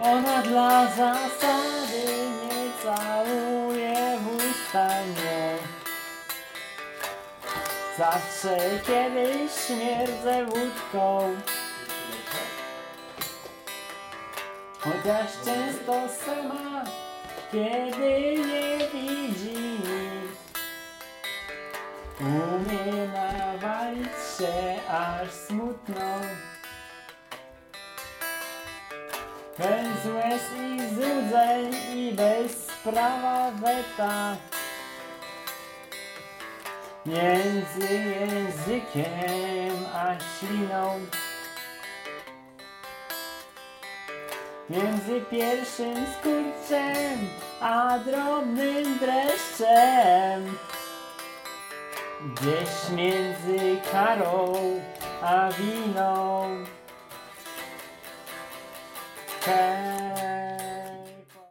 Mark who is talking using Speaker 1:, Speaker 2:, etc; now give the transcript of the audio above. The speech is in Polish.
Speaker 1: Ona dla zasady nie całuje w usta mnie. Zawsze kiedyś śmierdzę wódką, chociaż często sama, kiedy nie widzi nic, umie nawalić się aż smutno. Bez łez i złudzeń i bez prawa weta, między językiem a śliną, między pierwszym skurczem a drobnym dreszczem, gdzieś między karą a winą.